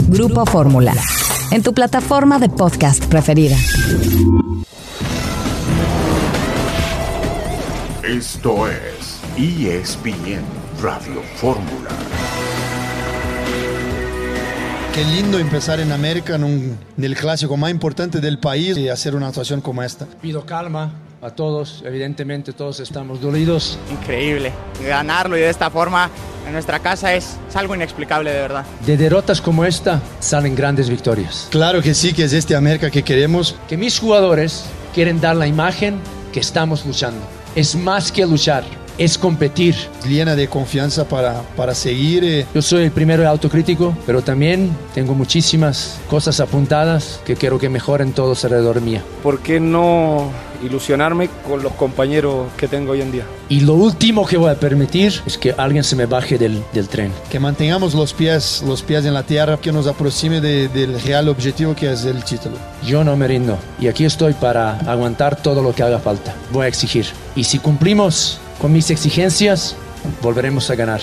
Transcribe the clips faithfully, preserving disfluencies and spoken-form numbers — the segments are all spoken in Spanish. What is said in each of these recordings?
Grupo Fórmula, en tu plataforma de podcast preferida. Esto es E S P N Radio Fórmula. Qué lindo empezar en América, en, un, en el clásico más importante del país, y hacer una actuación como esta. Pido calma a todos, evidentemente todos estamos dolidos. Increíble, ganarlo y de esta forma en nuestra casa es, es algo inexplicable, de verdad. De derrotas como esta salen grandes victorias. Claro que sí, que es este América que queremos. Que mis jugadores quieren dar la imagen que estamos luchando. Es más que luchar, es competir. Llena de confianza para, para seguir. Eh. Yo soy el primero autocrítico, pero también tengo muchísimas cosas apuntadas que quiero que mejoren todos alrededor mía. ¿Por qué no ilusionarme con los compañeros que tengo hoy en día? Y lo último que voy a permitir es que alguien se me baje del, del tren. Que mantengamos los pies, los pies en la tierra, que nos aproxime de, del real objetivo que es el título. Yo no me rindo y aquí estoy para aguantar todo lo que haga falta. Voy a exigir. Y si cumplimos con mis exigencias, volveremos a ganar.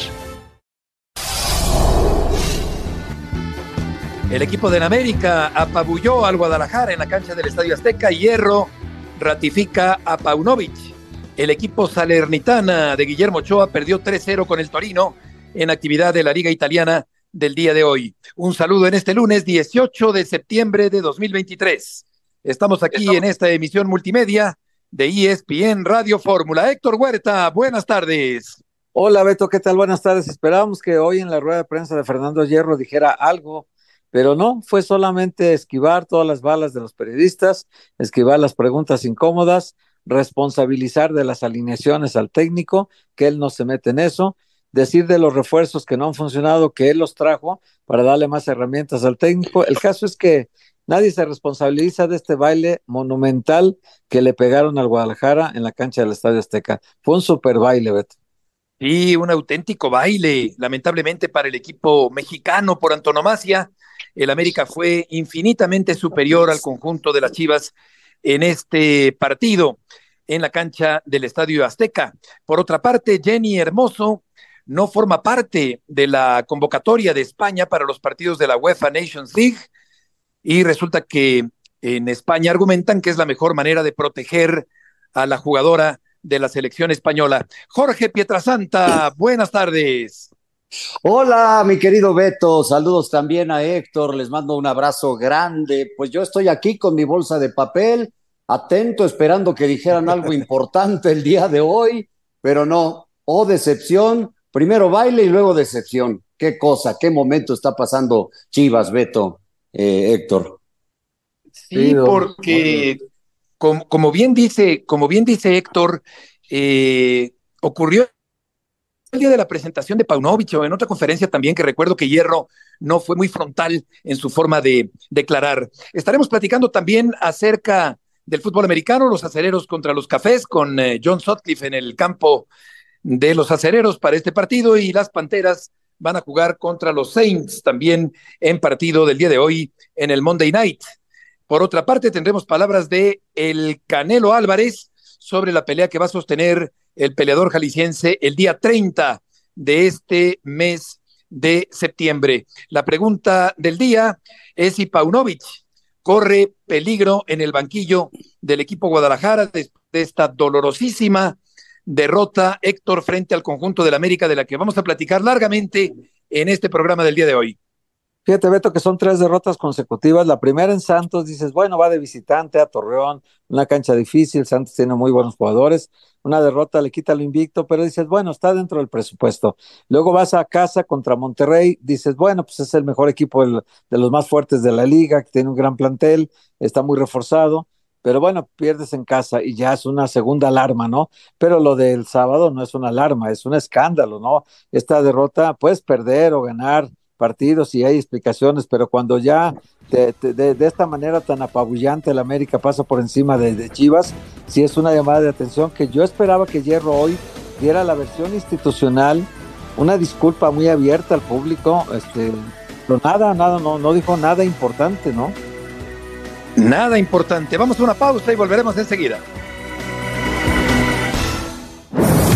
El equipo del América apabulló al Guadalajara en la cancha del Estadio Azteca. Hierro ratifica a Paunovic. El equipo salernitana de Guillermo Ochoa perdió tres cero con el Torino en actividad de la Liga Italiana del día de hoy. Un saludo en este lunes dieciocho de septiembre de dos mil veintitrés. Estamos aquí Estamos... en esta emisión multimedia de E S P N Radio Fórmula. Héctor Huerta, buenas tardes. Hola Beto, ¿qué tal? Buenas tardes. Esperábamos que hoy en la rueda de prensa de Fernando Hierro dijera algo, pero no, fue solamente esquivar todas las balas de los periodistas, esquivar las preguntas incómodas, responsabilizar de las alineaciones al técnico, que él no se mete en eso, decir de los refuerzos que no han funcionado, que él los trajo para darle más herramientas al técnico. El caso es que nadie se responsabiliza de este baile monumental que le pegaron al Guadalajara en la cancha del Estadio Azteca. Fue un super baile, Beto. Sí, un auténtico baile, lamentablemente para el equipo mexicano por antonomasia. El América fue infinitamente superior al conjunto de las Chivas en este partido en la cancha del Estadio Azteca. Por otra parte, Jenny Hermoso no forma parte de la convocatoria de España para los partidos de la UEFA Nations League y resulta que en España argumentan que es la mejor manera de proteger a la jugadora de la selección española. Jorge Pietrasanta, buenas tardes. Hola, mi querido Beto, saludos también a Héctor, les mando un abrazo grande. Pues yo estoy aquí con mi bolsa de papel, atento, esperando que dijeran algo importante el día de hoy, pero no, oh decepción, primero baile y luego decepción. Qué cosa, qué momento está pasando Chivas, Beto, eh, Héctor. Sí, porque como, como bien dice, como bien dice Héctor, eh, ocurrió el día de la presentación de Paunovic o en otra conferencia también, que recuerdo que Hierro no fue muy frontal en su forma de declarar. Estaremos platicando también acerca del fútbol americano, los acereros contra los cafés, con eh, John Sutcliffe en el campo de los acereros para este partido, y las Panteras van a jugar contra los Saints también en partido del día de hoy en el Monday Night. Por otra parte, tendremos palabras de el Canelo Álvarez sobre la pelea que va a sostener el peleador jalisciense el día treinta de este mes de septiembre. La pregunta del día es si Paunovic corre peligro en el banquillo del equipo Guadalajara después de esta dolorosísima derrota, Héctor, frente al conjunto del América, de la que vamos a platicar largamente en este programa del día de hoy. Fíjate, Beto, que son tres derrotas consecutivas. La primera en Santos, dices, bueno, va de visitante a Torreón, una cancha difícil, Santos tiene muy buenos jugadores, una derrota le quita lo invicto, pero dices, bueno, está dentro del presupuesto. Luego vas a casa contra Monterrey, dices, bueno, pues es el mejor equipo de los más fuertes de la liga, que tiene un gran plantel, está muy reforzado, pero bueno, pierdes en casa y ya es una segunda alarma, ¿no? Pero lo del sábado no es una alarma, es un escándalo, ¿no? Esta derrota, puedes perder o ganar partidos y hay explicaciones, pero cuando ya de, de, de esta manera tan apabullante el América pasa por encima de, de Chivas, sí es una llamada de atención que yo esperaba que Hierro hoy diera la versión institucional, una disculpa muy abierta al público, este, pero nada, nada, no, no dijo nada importante, ¿no? Nada importante. Vamos a una pausa y volveremos enseguida.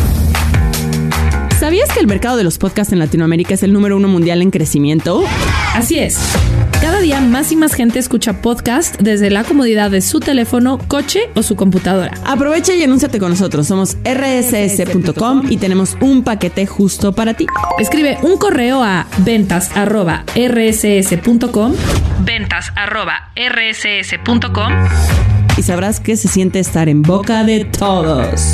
¿Sabías que el mercado de los podcasts en Latinoamérica es el número uno mundial en crecimiento? Así es. Cada día más y más gente escucha podcast desde la comodidad de su teléfono, coche o su computadora. Aprovecha y anúnciate con nosotros. Somos erre ese ese punto com y tenemos un paquete justo para ti. Escribe un correo a ventas arroba erre ese ese punto com, ventas arroba erre ese ese punto com, y sabrás que se siente estar en boca de todos.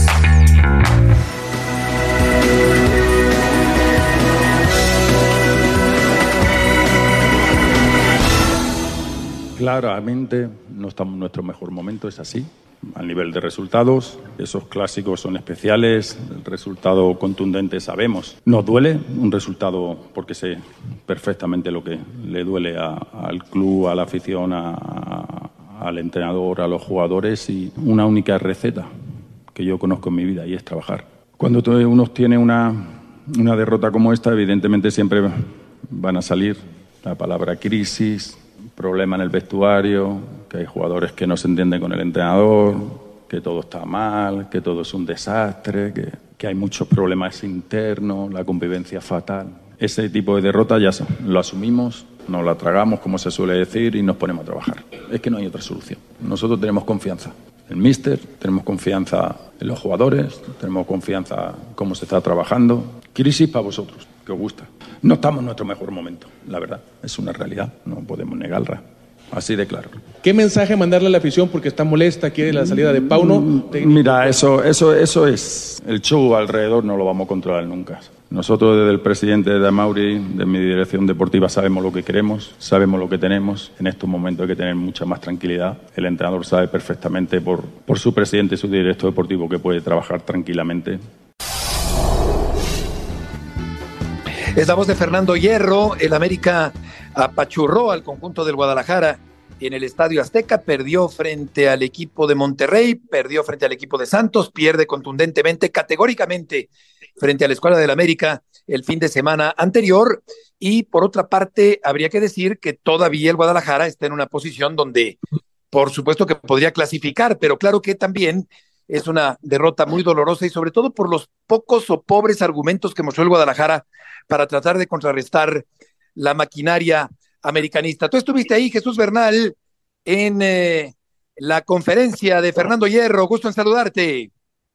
Claramente no estamos en nuestro mejor momento, es así. A nivel de resultados, esos clásicos son especiales, el resultado contundente sabemos. Nos duele un resultado porque sé perfectamente lo que le duele a, al club, a la afición, a, a, al entrenador, a los jugadores, y una única receta que yo conozco en mi vida y es trabajar. Cuando uno tiene una, una derrota como esta, evidentemente siempre van a salir la palabra crisis, problema en el vestuario, que hay jugadores que no se entienden con el entrenador, que todo está mal, que todo es un desastre, que, que hay muchos problemas internos, la convivencia fatal. Ese tipo de derrota ya lo asumimos, nos la tragamos, como se suele decir, y nos ponemos a trabajar. Es que no hay otra solución. Nosotros tenemos confianza en el míster, tenemos confianza en los jugadores, tenemos confianza en cómo se está trabajando. Crisis para vosotros, que os gusta. No estamos en nuestro mejor momento, la verdad. Es una realidad, no podemos negarla. Así de claro. ¿Qué mensaje mandarle a la afición porque está molesta, quiere la salida de Pauno? Mira, eso, eso, eso es... El show alrededor no lo vamos a controlar nunca. Nosotros, desde el presidente de Amauri, de mi dirección deportiva, sabemos lo que queremos, sabemos lo que tenemos. En estos momentos hay que tener mucha más tranquilidad. El entrenador sabe perfectamente por, por su presidente y su director deportivo que puede trabajar tranquilamente. Es la voz de Fernando Hierro. El América apachurró al conjunto del Guadalajara en el Estadio Azteca, perdió frente al equipo de Monterrey, perdió frente al equipo de Santos, pierde contundentemente, categóricamente, frente a la Escuadra del América el fin de semana anterior. Y por otra parte, habría que decir que todavía el Guadalajara está en una posición donde, por supuesto que podría clasificar, pero claro que también es una derrota muy dolorosa y sobre todo por los pocos o pobres argumentos que mostró el Guadalajara para tratar de contrarrestar la maquinaria americanista. Tú estuviste ahí, Jesús Bernal, en eh, la conferencia de Fernando Hierro. Gusto en saludarte.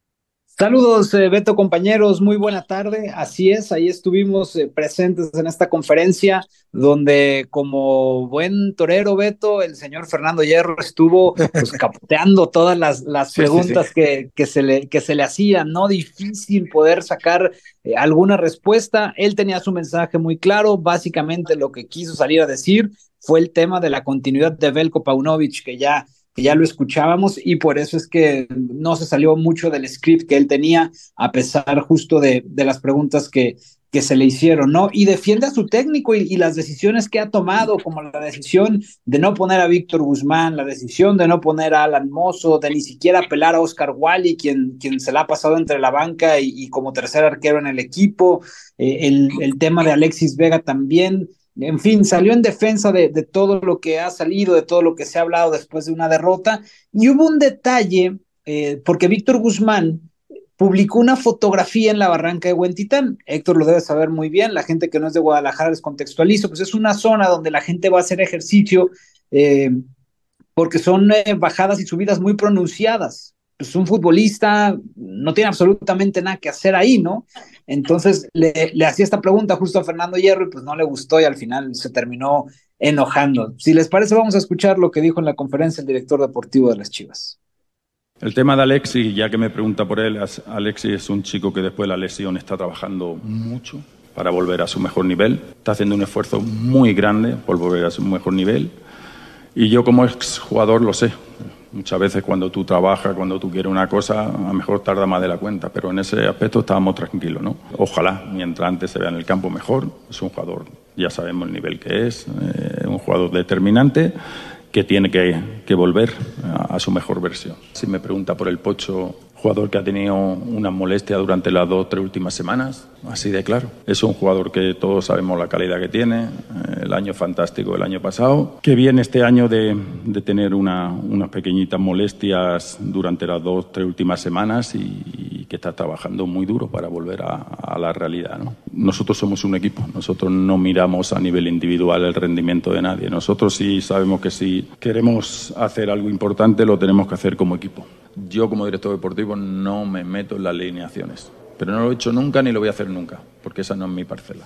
Saludos, eh, Beto, compañeros, muy buena tarde. Así es, ahí estuvimos eh, presentes en esta conferencia donde, como buen torero, Beto, el señor Fernando Hierro estuvo pues, capoteando todas las, las sí, preguntas sí, sí. Que, que, se le, que se le hacían, ¿no? Difícil poder sacar eh, alguna respuesta. Él tenía su mensaje muy claro, básicamente lo que quiso salir a decir fue el tema de la continuidad de Veljko Paunović, que ya que ya lo escuchábamos, y por eso es que no se salió mucho del script que él tenía, a pesar justo de, de las preguntas que, que se le hicieron, ¿no? Y defiende a su técnico y, y las decisiones que ha tomado, como la decisión de no poner a Víctor Guzmán, la decisión de no poner a Alan Mozo, de ni siquiera apelar a Oscar Wally, quien, quien se la ha pasado entre la banca y, y como tercer arquero en el equipo, eh, el, el tema de Alexis Vega también. En fin, salió en defensa de, de todo lo que ha salido, de todo lo que se ha hablado después de una derrota, y hubo un detalle, eh, porque Víctor Guzmán publicó una fotografía en la barranca de Huentitán. Héctor lo debe saber muy bien, la gente que no es de Guadalajara les contextualizo, pues es una zona donde la gente va a hacer ejercicio, eh, porque son eh, bajadas y subidas muy pronunciadas. Pues un futbolista no tiene absolutamente nada que hacer ahí, ¿no? Entonces le, le hacía esta pregunta justo a Fernando Hierro y pues no le gustó y al final se terminó enojando. Si les parece, vamos a escuchar lo que dijo en la conferencia el director deportivo de las Chivas. El tema de Alexis, ya que me pregunta por él, Alexis es un chico que después de la lesión está trabajando mucho para volver a su mejor nivel. Está haciendo un esfuerzo muy grande por volver a su mejor nivel. Y yo como exjugador lo sé. Muchas veces cuando tú trabajas, cuando tú quieres una cosa, a lo mejor tarda más de la cuenta, pero en ese aspecto estábamos tranquilos, ¿no? Ojalá, mientras antes se vea en el campo mejor. Es un jugador, ya sabemos el nivel que es, eh, un jugador determinante que tiene que, que volver a, a su mejor versión. Si me pregunta por el Pocho, jugador que ha tenido una molestia durante las dos o tres últimas semanas, así de claro. Es un jugador que todos sabemos la calidad que tiene, el año fantástico del año pasado, que viene este año de, de tener una, unas pequeñitas molestias durante las dos o tres últimas semanas y, y que está trabajando muy duro para volver a, a la realidad, ¿no? Nosotros somos un equipo, nosotros no miramos a nivel individual el rendimiento de nadie. Nosotros sí sabemos que si queremos hacer algo importante lo tenemos que hacer como equipo. Yo como director deportivo no me meto en las alineaciones, pero no lo he hecho nunca ni lo voy a hacer nunca, porque esa no es mi parcela.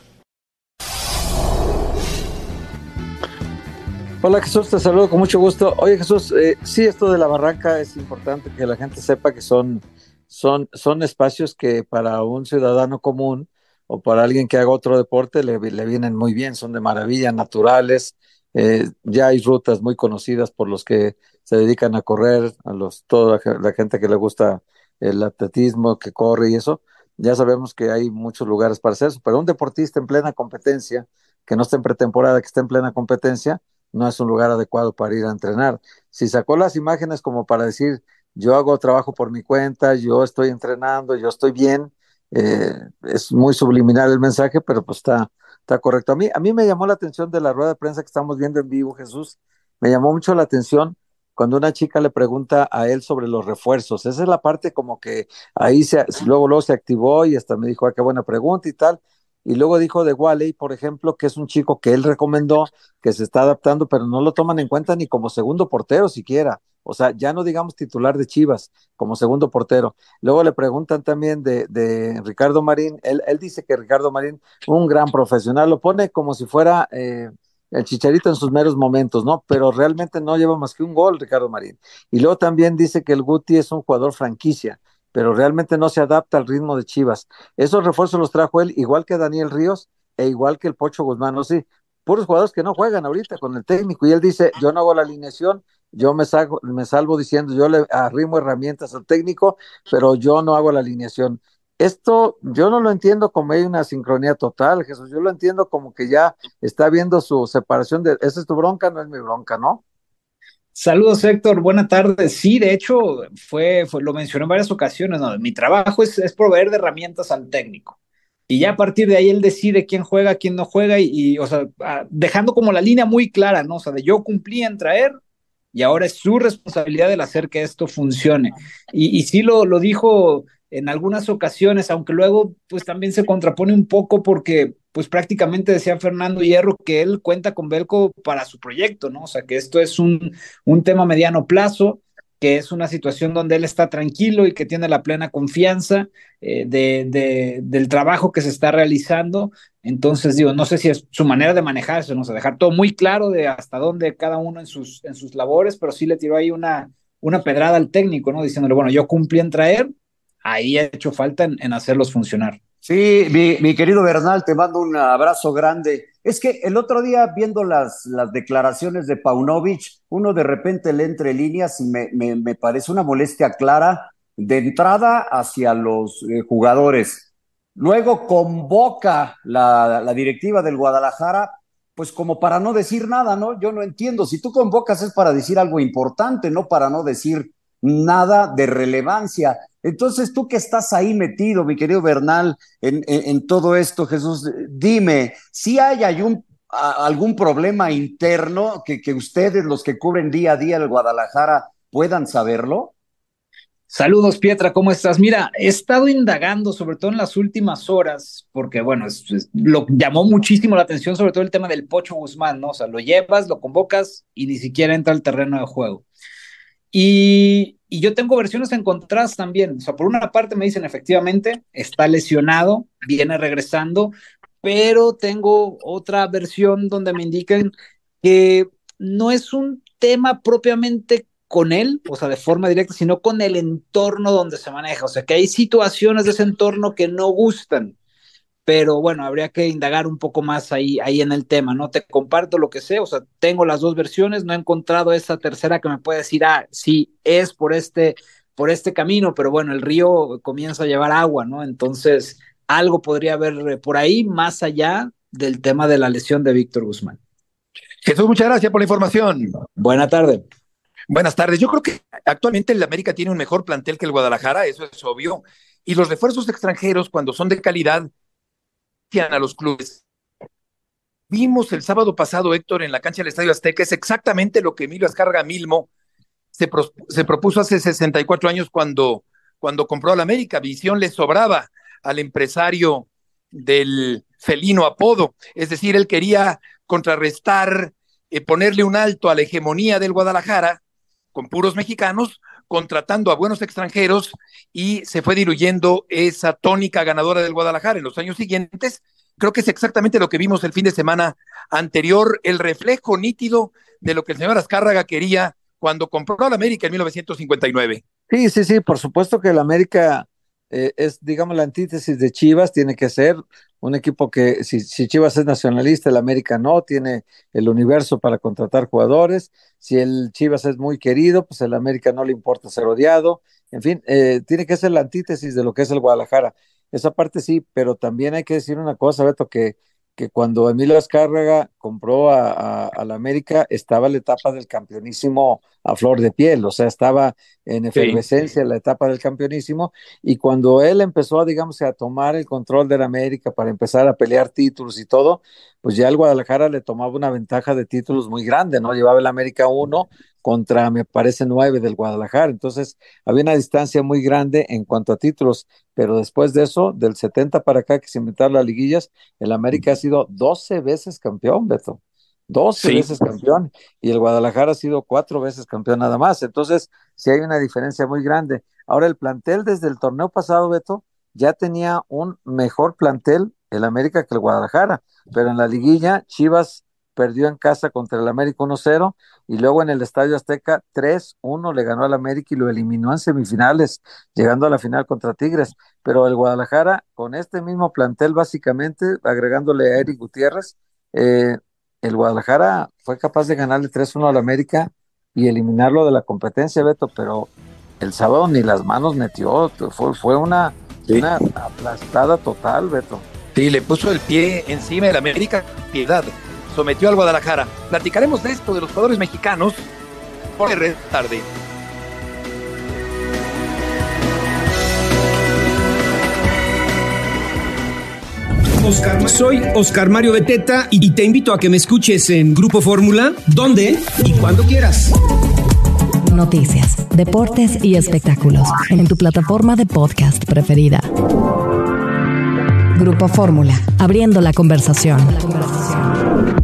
Hola Jesús, te saludo con mucho gusto. Oye Jesús, eh, sí, esto de la barranca es importante que la gente sepa que son, son, son espacios que para un ciudadano común o para alguien que haga otro deporte le, le vienen muy bien, son de maravilla, naturales. Eh, ya hay rutas muy conocidas por los que se dedican a correr, a los, toda la gente que le gusta el atletismo, que corre y eso. Ya sabemos que hay muchos lugares para hacer eso, pero un deportista en plena competencia, que no esté en pretemporada, que esté en plena competencia, no es un lugar adecuado para ir a entrenar. Si sacó las imágenes como para decir, yo hago trabajo por mi cuenta, yo estoy entrenando, yo estoy bien, eh, es muy subliminal el mensaje, pero pues está, está correcto. A mí, a mí me llamó la atención de la rueda de prensa que estamos viendo en vivo, Jesús, me llamó mucho la atención cuando una chica le pregunta a él sobre los refuerzos. Esa es la parte como que ahí se, luego, luego se activó y hasta me dijo, ah, qué buena pregunta y tal. Y luego dijo de Wally, por ejemplo, que es un chico que él recomendó, que se está adaptando, pero no lo toman en cuenta ni como segundo portero siquiera. O sea, ya no digamos titular de Chivas, como segundo portero. Luego le preguntan también de, de Ricardo Marín. Él, él dice que Ricardo Marín, un gran profesional, lo pone como si fuera eh, el Chicharito en sus meros momentos, ¿no? Pero realmente no lleva más que un gol Ricardo Marín. Y luego también dice que el Guti es un jugador franquicia, pero realmente no se adapta al ritmo de Chivas. Esos refuerzos los trajo él, igual que Daniel Ríos e igual que el Pocho Guzmán, no sé, puros jugadores que no juegan ahorita con el técnico, y él dice, yo no hago la alineación, yo me, salgo, me salvo diciendo, yo le arrimo herramientas al técnico, pero yo no hago la alineación. Esto yo no lo entiendo como hay una sincronía total, Jesús, yo lo entiendo como que ya está viendo su separación de, esa es tu bronca, no es mi bronca, ¿no? Saludos, Héctor. Buena tarde. Sí, de hecho, fue, fue lo mencioné en varias ocasiones, ¿no? Mi trabajo es, es proveer de herramientas al técnico. Y ya a partir de ahí él decide quién juega, quién no juega, y, y o sea, dejando como la línea muy clara, ¿no? O sea, de yo cumplí en traer, y ahora es su responsabilidad el hacer que esto funcione. Y, y sí lo, lo dijo en algunas ocasiones, aunque luego pues también se contrapone un poco porque pues prácticamente decía Fernando Hierro que él cuenta con Belko para su proyecto, ¿no? O sea, que esto es un, un tema a mediano plazo, que es una situación donde él está tranquilo y que tiene la plena confianza eh, de, de, del trabajo que se está realizando. Entonces, digo, no sé si es su manera de manejarse, no sé, dejar todo muy claro de hasta dónde cada uno en sus, en sus labores, pero sí le tiró ahí una, una pedrada al técnico, ¿no? Diciéndole, bueno, yo cumplí en traer, ahí ha hecho falta en, en hacerlos funcionar. Sí, mi, mi querido Bernal, te mando un abrazo grande. Es que el otro día, viendo las, las declaraciones de Paunovic, uno de repente lee entre líneas y me, me, me parece una molestia clara de entrada hacia los eh, jugadores. Luego convoca la, la directiva del Guadalajara, pues como para no decir nada, ¿no? Yo no entiendo. Si tú convocas es para decir algo importante, no para no decir nada de relevancia. Entonces, tú que estás ahí metido, mi querido Bernal, en, en, en todo esto, Jesús, dime, si hay, hay un, a, algún problema interno que, que ustedes, los que cubren día a día el Guadalajara, puedan saberlo. Saludos, Pietra, ¿cómo estás? Mira, he estado indagando, sobre todo en las últimas horas, porque, bueno, es, es, lo llamó muchísimo la atención, sobre todo el tema del Pocho Guzmán, ¿no? O sea, lo llevas, lo convocas y ni siquiera entra al terreno de juego. Y, y yo tengo versiones encontradas también. O sea, por una parte me dicen, efectivamente, está lesionado, viene regresando, pero tengo otra versión donde me indican que no es un tema propiamente con él, o sea, de forma directa, sino con el entorno donde se maneja. O sea, que hay situaciones de ese entorno que no gustan. Pero bueno, habría que indagar un poco más ahí, ahí en el tema, ¿no? Te comparto lo que sé, o sea, tengo las dos versiones, no he encontrado esa tercera que me puede decir, ah, sí, es por este, por este camino, pero bueno, el río comienza a llevar agua, ¿no? Entonces, algo podría haber por ahí, más allá del tema de la lesión de Víctor Guzmán. Jesús, muchas gracias por la información. Buena tarde. Buenas tardes. Yo creo que actualmente el América tiene un mejor plantel que el Guadalajara, eso es obvio, y los refuerzos extranjeros, cuando son de calidad, a los clubes. Vimos el sábado pasado, Héctor, en la cancha del Estadio Azteca, es exactamente lo que Emilio Azcárraga Milmo se, pro, se propuso hace sesenta y cuatro años cuando, cuando compró al América. Visión le sobraba al empresario del felino apodo, es decir, él quería contrarrestar, eh, ponerle un alto a la hegemonía del Guadalajara con puros mexicanos, contratando a buenos extranjeros, y se fue diluyendo esa tónica ganadora del Guadalajara en los años siguientes. Creo que es exactamente lo que vimos el fin de semana anterior, el reflejo nítido de lo que el señor Azcárraga quería cuando compró al América en mil novecientos cincuenta y nueve. Sí, sí, sí, por supuesto que el América eh, es, digamos, la antítesis de Chivas. Tiene que ser un equipo que, si, si Chivas es nacionalista, el América no, tiene el universo para contratar jugadores. Si el Chivas es muy querido, pues el América no le importa ser odiado. En fin, eh, tiene que ser la antítesis de lo que es el Guadalajara. Esa parte sí, pero también hay que decir una cosa, Beto, que, que cuando Emilio Azcárraga compró a, a, a la América, estaba la etapa del campeonísimo a flor de piel, o sea, estaba en efervescencia sí. la etapa del campeonísimo, y cuando él empezó, digamos, a tomar el control de la América para empezar a pelear títulos y todo, pues ya el Guadalajara le tomaba una ventaja de títulos muy grande, ¿no? Llevaba el América uno contra, me parece, nueve del Guadalajara. Entonces había una distancia muy grande en cuanto a títulos, pero después de eso, del setenta para acá que se inventaron las liguillas, el América ha sido doce veces campeón, Beto, doce sí. veces campeón, y el Guadalajara ha sido cuatro veces campeón nada más. Entonces sí hay una diferencia muy grande. Ahora, el plantel desde el torneo pasado, Beto, ya tenía un mejor plantel el América que el Guadalajara, pero en la liguilla Chivas perdió en casa contra el América uno cero, y luego en el Estadio Azteca tres uno le ganó al América y lo eliminó en semifinales, llegando a la final contra Tigres. Pero el Guadalajara, con este mismo plantel básicamente, agregándole a Eric Gutiérrez, eh, el Guadalajara fue capaz de ganarle tres uno al América y eliminarlo de la competencia, Beto, pero el sábado ni las manos metió, fue, fue una, sí. una aplastada total, Beto. Sí, le puso el pie encima del América, piedad. Sometió al Guadalajara. Platicaremos de esto, de los jugadores mexicanos, por R tarde. Oscar, soy Oscar Mario Beteta y te invito a que me escuches en Grupo Fórmula, donde y cuando quieras. Noticias, deportes y espectáculos en tu plataforma de podcast preferida. Grupo Fórmula, abriendo la conversación. La conversación.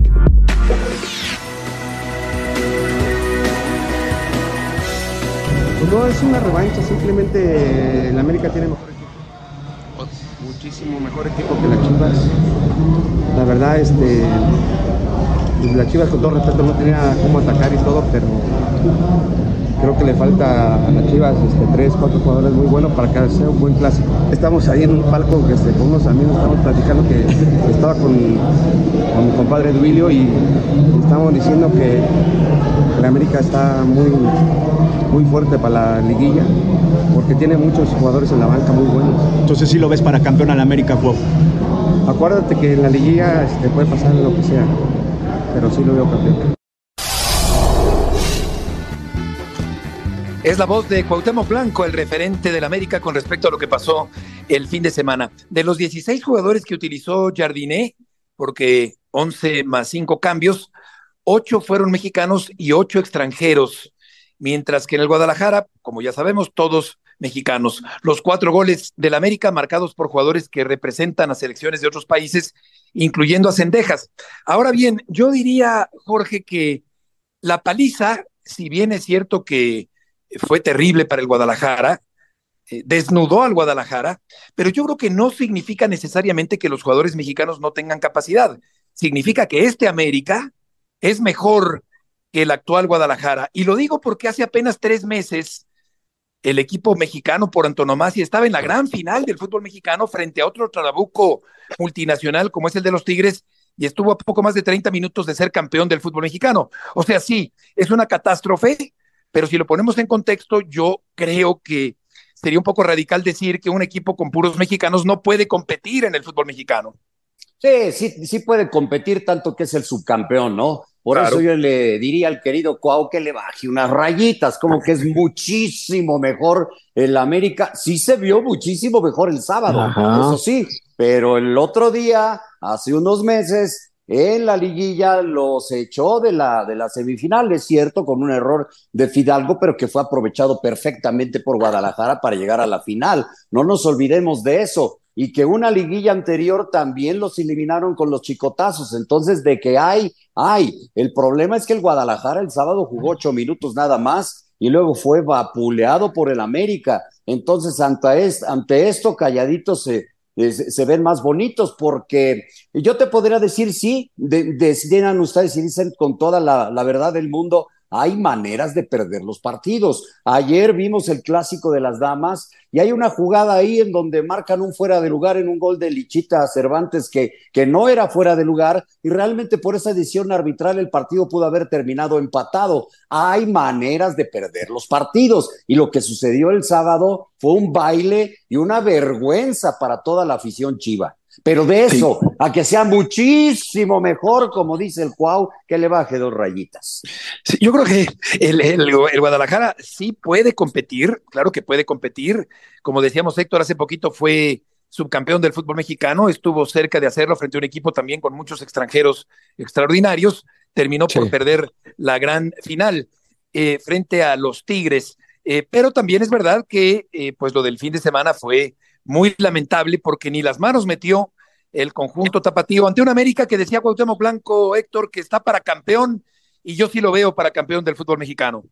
No es una revancha, simplemente el América tiene mejor equipo, muchísimo mejor equipo que las Chivas. La verdad, este, las Chivas, con todo respeto, no tenía cómo atacar y todo, pero creo que le falta a las Chivas este, tres, cuatro jugadores muy buenos para que sea un buen clásico. Estamos ahí en un palco que este, con unos amigos estamos platicando, que estaba con, con mi compadre Duilio, y estamos diciendo que la América está muy, muy fuerte para la liguilla, porque tiene muchos jugadores en la banca muy buenos. Entonces sí lo ves para campeón al América, Juan. Acuérdate que en la liguilla este, puede pasar lo que sea, pero sí lo veo campeón. Es la voz de Cuauhtémoc Blanco, el referente del América con respecto a lo que pasó el fin de semana. De los dieciséis jugadores que utilizó Jardiné, porque once más cinco cambios, ocho fueron mexicanos y ocho extranjeros, mientras que en el Guadalajara, como ya sabemos, todos mexicanos. Los cuatro goles del América marcados por jugadores que representan a selecciones de otros países, incluyendo a Cendejas. Ahora bien, yo diría, Jorge, que la paliza, si bien es cierto que fue terrible para el Guadalajara, eh, desnudó al Guadalajara, pero yo creo que no significa necesariamente que los jugadores mexicanos no tengan capacidad. Significa que este América es mejor que el actual Guadalajara. Y lo digo porque hace apenas tres meses el equipo mexicano por antonomasia estaba en la gran final del fútbol mexicano frente a otro trabuco multinacional como es el de los Tigres, y estuvo a poco más de treinta minutos de ser campeón del fútbol mexicano. O sea, sí, es una catástrofe, pero si lo ponemos en contexto, yo creo que sería un poco radical decir que un equipo con puros mexicanos no puede competir en el fútbol mexicano. Sí, sí, sí puede competir, tanto que es el subcampeón, ¿no? Por claro. Eso yo le diría al querido Cuau que le baje unas rayitas, como que es muchísimo mejor el América. Sí se vio muchísimo mejor el sábado, Ajá. Eso sí, pero el otro día, hace unos meses, En la liguilla los echó de la, de la semifinal, es cierto, con un error de Fidalgo, pero que fue aprovechado perfectamente por Guadalajara para llegar a la final. No nos olvidemos de eso. Y que una liguilla anterior también los eliminaron con los chicotazos. Entonces, de que hay, hay. El problema es que el Guadalajara el sábado jugó ocho minutos nada más y luego fue vapuleado por el América. Entonces, ante, est- ante esto, calladitos se, eh, se, se ven más bonitos, porque yo te podría decir, sí, de, decidan ustedes y dicen con toda la, la verdad del mundo, hay maneras de perder los partidos. Ayer vimos el clásico de las damas y hay una jugada ahí en donde marcan un fuera de lugar en un gol de Lichita Cervantes que, que no era fuera de lugar, y realmente por esa decisión arbitral el partido pudo haber terminado empatado. Hay maneras de perder los partidos, y lo que sucedió el sábado fue un baile y una vergüenza para toda la afición chiva. Pero de eso, sí, a que sea muchísimo mejor, como dice el Cuau, que le baje dos rayitas. Sí, yo creo que el, el, el Guadalajara sí puede competir, claro que puede competir. Como decíamos, Héctor, hace poquito fue subcampeón del fútbol mexicano, estuvo cerca de hacerlo frente a un equipo también con muchos extranjeros extraordinarios, terminó sí. por perder la gran final eh, frente a los Tigres. Eh, pero también es verdad que eh, pues lo del fin de semana fue muy lamentable, porque ni las manos metió el conjunto tapatío ante una América que decía Cuauhtémoc Blanco, Héctor, que está para campeón, y yo sí lo veo para campeón del fútbol mexicano.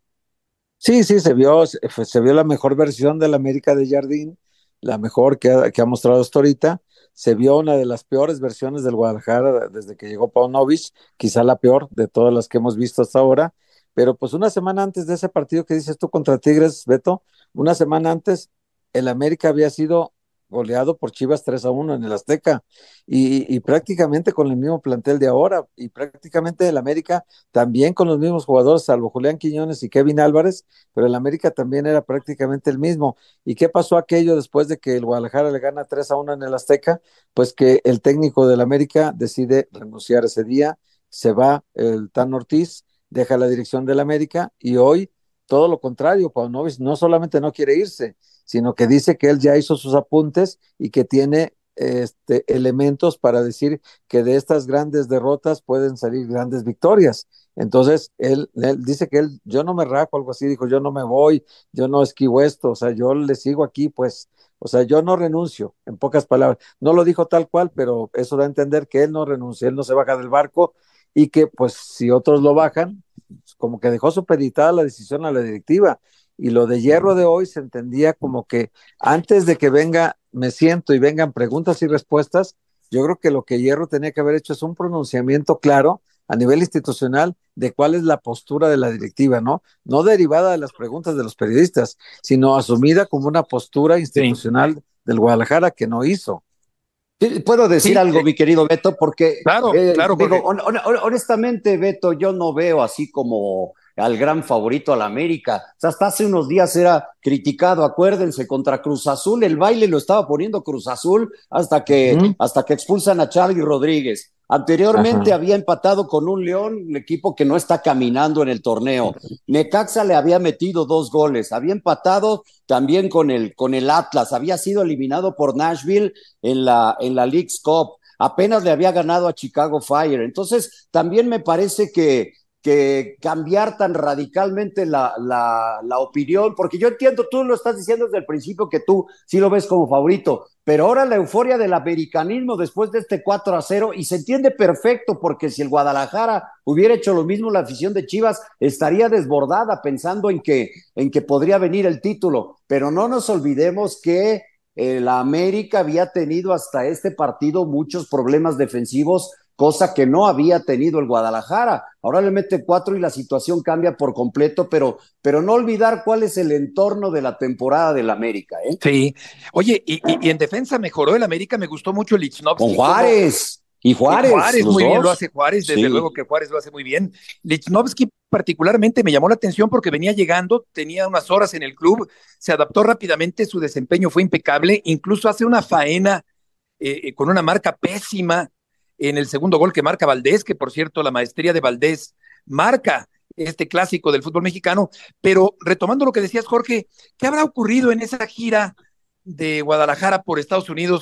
Sí, sí, se vio, se vio la mejor versión del América de Jardín, la mejor que ha, que ha mostrado hasta ahorita. Se vio una de las peores versiones del Guadalajara desde que llegó Paunovic, quizá la peor de todas las que hemos visto hasta ahora. Pero pues una semana antes de ese partido que dices tú contra Tigres, Beto, una semana antes el América había sido goleado por Chivas tres a uno en el Azteca, y, y prácticamente con el mismo plantel de ahora, y prácticamente el América también con los mismos jugadores, salvo Julián Quiñones y Kevin Álvarez, pero el América también era prácticamente el mismo. ¿Y qué pasó aquello después de que el Guadalajara le gana tres a uno en el Azteca? Pues que el técnico del América decide renunciar ese día, se va el Tan Ortiz, deja la dirección del América, y hoy todo lo contrario, Paunovic no solamente no quiere irse, sino que dice que él ya hizo sus apuntes y que tiene este, elementos para decir que de estas grandes derrotas pueden salir grandes victorias. Entonces, él, él dice que él, yo no me rajo, algo así, dijo, yo no me voy, yo no esquivo esto, o sea, yo le sigo aquí, pues, o sea, yo no renuncio, en pocas palabras. No lo dijo tal cual, pero eso da a entender que él no renuncia, él no se baja del barco, y que, pues, si otros lo bajan, como que dejó supeditada la decisión a la directiva. Y lo de Hierro de hoy se entendía como que antes de que venga, me siento y vengan preguntas y respuestas, yo creo que lo que Hierro tenía que haber hecho es un pronunciamiento claro a nivel institucional de cuál es la postura de la directiva, ¿no? No derivada de las preguntas de los periodistas, sino asumida como una postura institucional sí. del Guadalajara, que no hizo. ¿Puedo decir sí, algo, sí. mi querido Beto? Porque, claro, eh, claro, digo, on, on, honestamente, Beto, yo no veo así como al gran favorito a la América. O sea, hasta hace unos días era criticado, acuérdense, contra Cruz Azul, el baile lo estaba poniendo Cruz Azul hasta que, uh-huh. hasta que expulsan a Charlie Rodríguez. Anteriormente Ajá. había empatado con un León, un equipo que no está caminando en el torneo. Necaxa le había metido dos goles, había empatado también con el, con el Atlas, había sido eliminado por Nashville en la, en la League's Cup, apenas le había ganado a Chicago Fire. Entonces, también me parece que que cambiar tan radicalmente la, la, la opinión, porque yo entiendo, tú lo estás diciendo desde el principio que tú sí lo ves como favorito, pero ahora la euforia del americanismo después de este cuatro a cero, y se entiende perfecto, porque si el Guadalajara hubiera hecho lo mismo, la afición de Chivas estaría desbordada pensando en que, en que podría venir el título, pero no nos olvidemos que eh, la América había tenido hasta este partido muchos problemas defensivos, cosa que no había tenido el Guadalajara. Ahora le mete cuatro y la situación cambia por completo, pero, pero no olvidar cuál es el entorno de la temporada del América, ¿eh? Sí. Oye, y, y, y en defensa mejoró el América, me gustó mucho el Lichnowsky. Con Juárez. Como... Y Juárez. Y Juárez muy dos. bien lo hace Juárez, desde sí. luego que Juárez lo hace muy bien. Lichnowsky particularmente me llamó la atención porque venía llegando, tenía unas horas en el club, se adaptó rápidamente, su desempeño fue impecable, incluso hace una faena eh, con una marca pésima en el segundo gol que marca Valdés, que por cierto la maestría de Valdés marca este clásico del fútbol mexicano. Pero retomando lo que decías, Jorge, ¿qué habrá ocurrido en esa gira de Guadalajara por Estados Unidos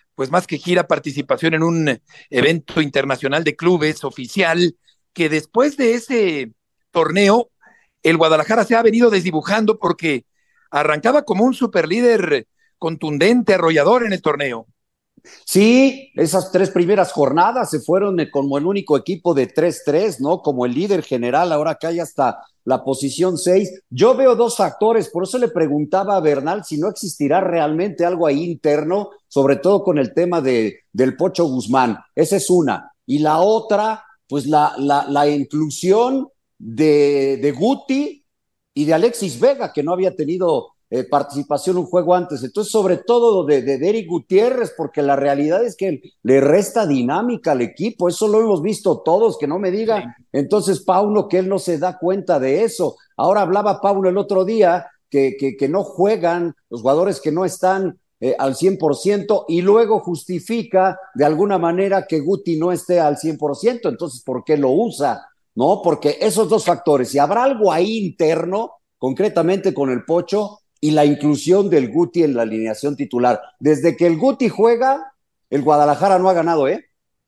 pues más que gira, participación en un evento internacional de clubes oficial, que después de ese torneo, el Guadalajara se ha venido desdibujando porque arrancaba como un superlíder contundente, arrollador en el torneo. Sí, esas tres primeras jornadas se fueron como el único equipo de tres tres, ¿no? Como el líder general, ahora que hay hasta la posición seis. Yo veo dos factores, por eso le preguntaba a Bernal si no existirá realmente algo ahí interno, sobre todo con el tema de, del Pocho Guzmán. Esa es una. Y la otra, pues la, la, la inclusión de, de Guti y de Alexis Vega, que no había tenido Eh, participación un juego antes, entonces sobre todo de, de, de Eric Gutiérrez, porque la realidad es que le resta dinámica al equipo, eso lo hemos visto todos, que no me diga, sí. Entonces Pauno que él no se da cuenta de eso. Ahora hablaba Pauno el otro día que, que, que no juegan, los jugadores que no están eh, al cien por ciento, y luego justifica de alguna manera que Guti no esté al cien por ciento, entonces ¿por qué lo usa? No, porque esos dos factores, si habrá algo ahí interno, concretamente con el Pocho, y la inclusión del Guti en la alineación titular. Desde que el Guti juega, el Guadalajara no ha ganado, ¿eh?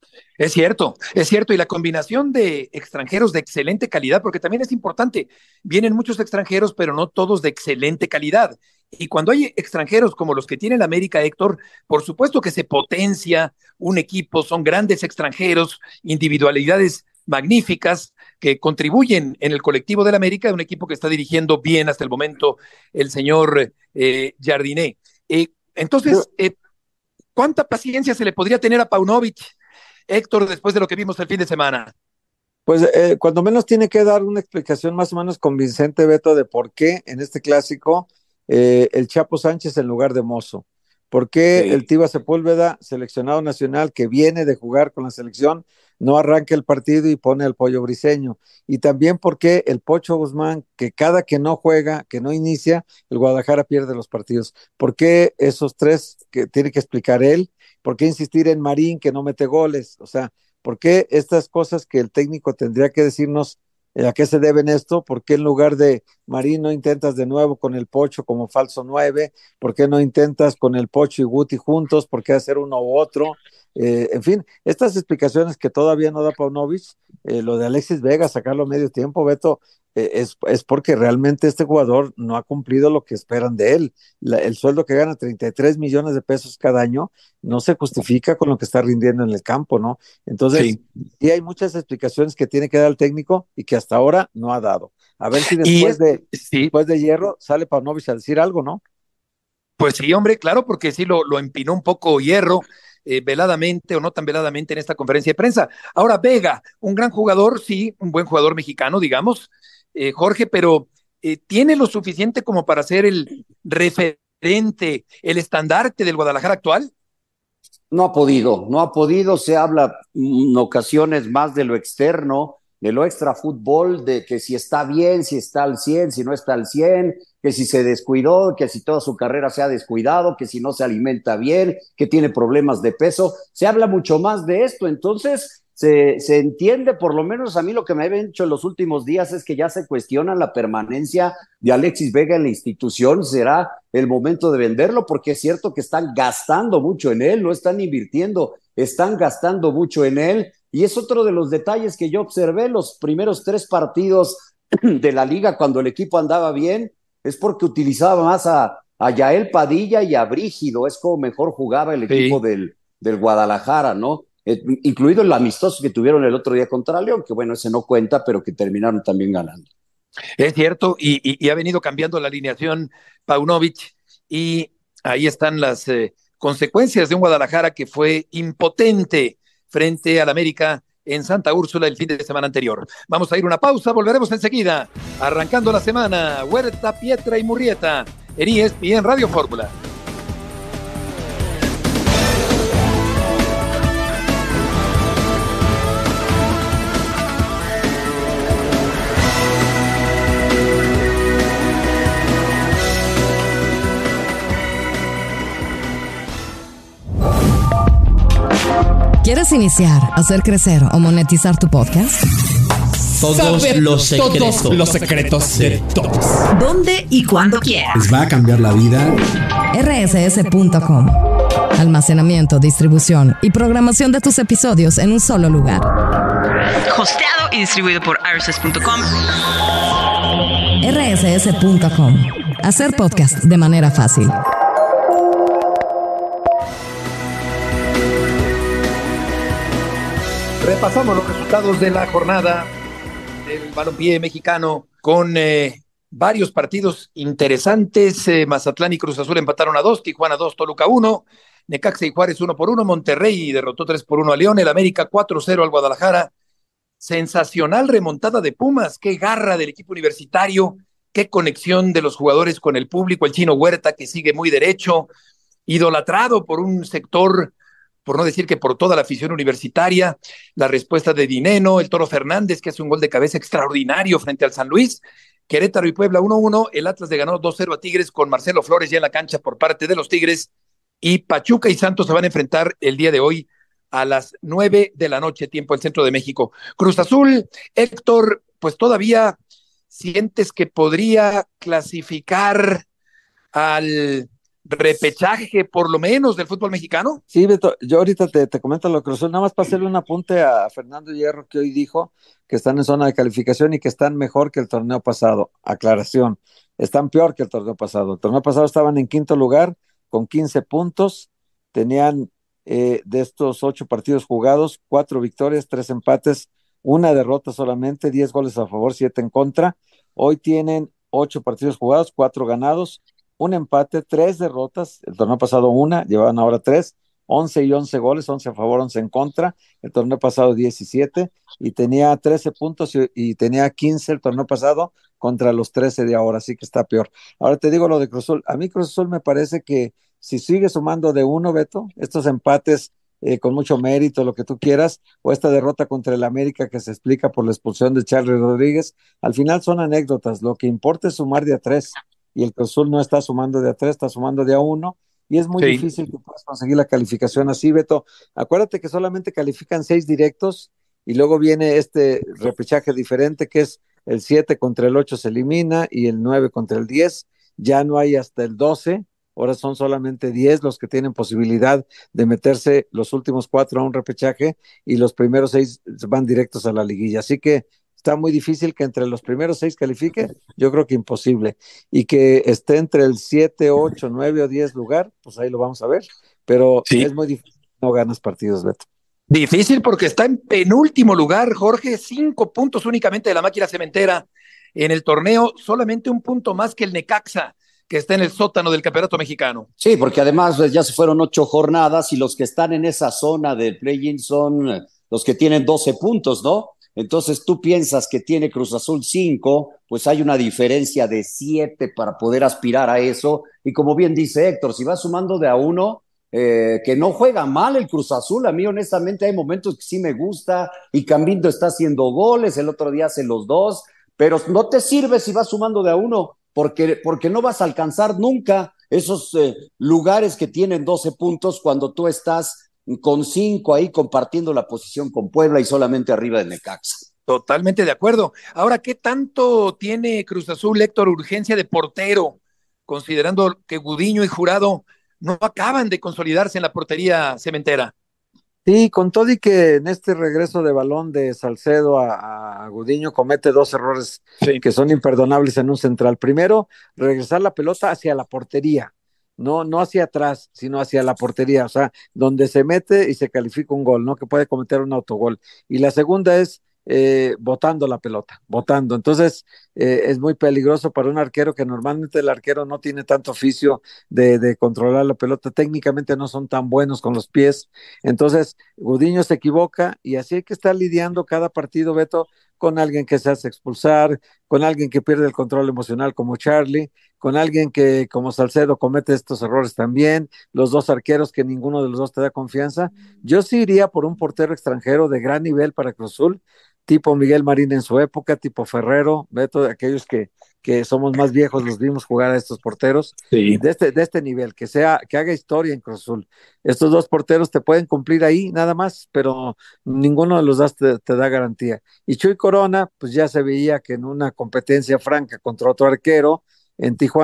Es cierto, es cierto, y la combinación de extranjeros de excelente calidad, porque también es importante, vienen muchos extranjeros, pero no todos de excelente calidad, y cuando hay extranjeros como los que tiene el América, Héctor, por supuesto que se potencia un equipo, son grandes extranjeros, individualidades magníficas, que contribuyen en el colectivo del América, un equipo que está dirigiendo bien hasta el momento el señor eh, Jardiné. Eh, entonces, eh, ¿cuánta paciencia se le podría tener a Paunovic, Héctor, después de lo que vimos el fin de semana? Pues eh, cuando menos tiene que dar una explicación más o menos convincente, Beto, de por qué en este clásico eh, el Chapo Sánchez en lugar de Mozo. ¿Por qué sí. el Tiva Sepúlveda, seleccionado nacional que viene de jugar con la selección, no arranca el partido y pone al Pollo Briseño? Y también por qué el Pocho Guzmán, que cada que no juega, que no inicia, el Guadalajara pierde los partidos. ¿Por qué esos tres que tiene que explicar él? ¿Por qué insistir en Marín que no mete goles? O sea, ¿por qué estas cosas que el técnico tendría que decirnos eh, a qué se deben esto? ¿Por qué en lugar de Marín no intentas de nuevo con el Pocho como falso nueve? ¿Por qué no intentas con el Pocho y Guti juntos? ¿Por qué hacer uno u otro? Eh, en fin, estas explicaciones que todavía no da Paunovic, eh, lo de Alexis Vega, sacarlo a medio tiempo, Beto, eh, es, es porque realmente este jugador no ha cumplido lo que esperan de él. La, el sueldo que gana, treinta y tres millones de pesos cada año, no se justifica con lo que está rindiendo en el campo, ¿no? Entonces, sí, sí hay muchas explicaciones que tiene que dar el técnico y que hasta ahora no ha dado. A ver si después, es, de, sí. después de Hierro sale Paunovic a decir algo, ¿no? Pues sí, hombre, claro, porque sí lo, lo empinó un poco Hierro, Eh, veladamente o no tan veladamente en esta conferencia de prensa. Ahora Vega, un gran jugador, sí, un buen jugador mexicano, digamos, eh, Jorge, pero eh, ¿tiene lo suficiente como para ser el referente, el estandarte del Guadalajara actual? No ha podido, no ha podido, se habla en ocasiones más de lo externo, de lo extra fútbol, de que si está bien, si está al cien, si no está al cien, que si se descuidó, que si toda su carrera se ha descuidado, que si no se alimenta bien, que tiene problemas de peso, se habla mucho más de esto, entonces se, se entiende, por lo menos a mí lo que me ha hecho en los últimos días es que ya se cuestiona la permanencia de Alexis Vega en la institución. ¿Será el momento de venderlo? Porque es cierto que están gastando mucho en él, no están invirtiendo, están gastando mucho en él, y es otro de los detalles que yo observé los primeros tres partidos de la liga cuando el equipo andaba bien, es porque utilizaba más a, a Yael Padilla y a Brígido, es como mejor jugaba el equipo sí. del, del Guadalajara, ¿no? Eh, incluido el amistoso que tuvieron el otro día contra León, que bueno, ese no cuenta, pero que terminaron también ganando. Es cierto, y, y, y ha venido cambiando la alineación Paunovic, y ahí están las eh, consecuencias de un Guadalajara que fue impotente frente al América en Santa Úrsula el fin de semana anterior. Vamos a ir a una pausa, volveremos enseguida, arrancando la semana, Huerta, Pietra y Murrieta, en E S P N Radio Fórmula. ¿Quieres iniciar, hacer crecer o monetizar tu podcast? Todos Saber los secretos. Todos los secretos sí. de todos. ¿Dónde y cuándo quieras? Les va a cambiar la vida. R S S punto com. almacenamiento, distribución y programación de tus episodios en un solo lugar. Hosteado y distribuido por R S S punto com. R S S punto com. Hacer podcast de manera fácil. Repasamos los resultados de la jornada del balompié mexicano con eh, varios partidos interesantes. Eh, Mazatlán y Cruz Azul empataron a dos, Tijuana dos, Toluca uno, Necaxa y Juárez uno por uno, Monterrey derrotó tres por uno a León, el América cuatro cero al Guadalajara. Sensacional remontada de Pumas, qué garra del equipo universitario, qué conexión de los jugadores con el público, el Chino Huerta que sigue muy derecho, idolatrado por un sector, por no decir que por toda la afición universitaria, la respuesta de Dineno, el Toro Fernández que hace un gol de cabeza extraordinario frente al San Luis, Querétaro y Puebla uno uno, el Atlas le ganó dos cero a Tigres con Marcelo Flores ya en la cancha por parte de los Tigres, y Pachuca y Santos se van a enfrentar el día de hoy a las nueve de la noche, tiempo del centro de México. Cruz Azul, Héctor, pues todavía sientes que podría clasificar al repechaje, por lo menos, del fútbol mexicano. Sí, Beto, yo ahorita te, te comento lo que Cruz Azul, nada más para hacerle un apunte a Fernando Hierro, que hoy dijo que están en zona de calificación y que están mejor que el torneo pasado. Aclaración, están peor que el torneo pasado. El torneo pasado estaban en quinto lugar con quince puntos, tenían eh, de estos ocho partidos jugados, cuatro victorias, tres empates, una derrota solamente, diez goles a favor, siete en contra. Hoy tienen ocho partidos jugados, cuatro ganados, un empate, tres derrotas, el torneo pasado una, llevaban ahora tres, once y once goles, once a favor, once en contra, el torneo pasado diecisiete, y tenía trece puntos y, y tenía quince el torneo pasado contra los trece de ahora, así que está peor. Ahora te digo lo de Cruz Azul, a mí Cruz Azul me parece que si sigue sumando de uno, Beto, estos empates eh, con mucho mérito, lo que tú quieras, o esta derrota contra el América que se explica por la expulsión de Charlie Rodríguez, al final son anécdotas, lo que importa es sumar de a tres, y el Cruz Azul no está sumando de a tres, está sumando de a uno, y es muy sí. difícil que puedas conseguir la calificación así, Beto. Acuérdate que solamente califican seis directos, y luego viene este repechaje diferente, que es el siete contra el ocho se elimina, y el nueve contra el diez, ya no hay hasta el doce, ahora son solamente diez los que tienen posibilidad de meterse los últimos cuatro a un repechaje, y los primeros seis van directos a la liguilla, así que está muy difícil que entre los primeros seis califique, yo creo que imposible, y que esté entre el siete, ocho, nueve o diez lugar, pues ahí lo vamos a ver, pero sí. Es muy difícil, no ganas partidos, Beto. Difícil porque está en penúltimo lugar, Jorge, cinco puntos únicamente de la máquina cementera en el torneo, solamente un punto más que el Necaxa, que está en el sótano del campeonato mexicano. Sí, porque además pues, ya se fueron ocho jornadas y los que están en esa zona del play-in son los que tienen doce puntos, ¿no? Entonces tú piensas que tiene Cruz Azul cinco, pues hay una diferencia de siete para poder aspirar a eso, y como bien dice Héctor, si va sumando de a uno, eh, que no juega mal el Cruz Azul, a mí honestamente hay momentos que sí me gusta, y Cambindo está haciendo goles, el otro día hace los dos, pero no te sirve si vas sumando de a uno, porque, porque no vas a alcanzar nunca esos eh, lugares que tienen doce puntos cuando tú estás con cinco ahí compartiendo la posición con Puebla y solamente arriba de Necaxa. Totalmente de acuerdo. Ahora, ¿qué tanto tiene Cruz Azul, Héctor, urgencia de portero, considerando que Gudiño y Jurado no acaban de consolidarse en la portería cementera? Sí, con todo y que en este regreso de balón de Salcedo a, a Gudiño comete dos errores sí. que son imperdonables en un central. Primero, regresar la pelota hacia la portería. No, no hacia atrás, sino hacia la portería, o sea, donde se mete y se califica un gol, ¿no? Que puede cometer un autogol. Y la segunda es eh, botando la pelota, botando. Entonces, eh, es muy peligroso para un arquero, que normalmente el arquero no tiene tanto oficio de, de controlar la pelota, técnicamente no son tan buenos con los pies. Entonces, Gudiño se equivoca, y así hay que estar lidiando cada partido, Beto, con alguien que se hace expulsar, con alguien que pierde el control emocional como Charlie, con alguien que como Salcedo comete estos errores también, los dos arqueros que ninguno de los dos te da confianza. Yo sí iría por un portero extranjero de gran nivel para Cruz Azul, tipo Miguel Marín en su época, tipo Ferrero, Beto, aquellos que, que somos más viejos los vimos jugar a estos porteros, sí. de, este, de este nivel, que sea, que haga historia en Cruz Azul. Estos dos porteros te pueden cumplir ahí nada más, pero ninguno de los dos te, te da garantía. Y Chuy Corona, pues ya se veía que en una competencia franca contra otro arquero en Tijuana,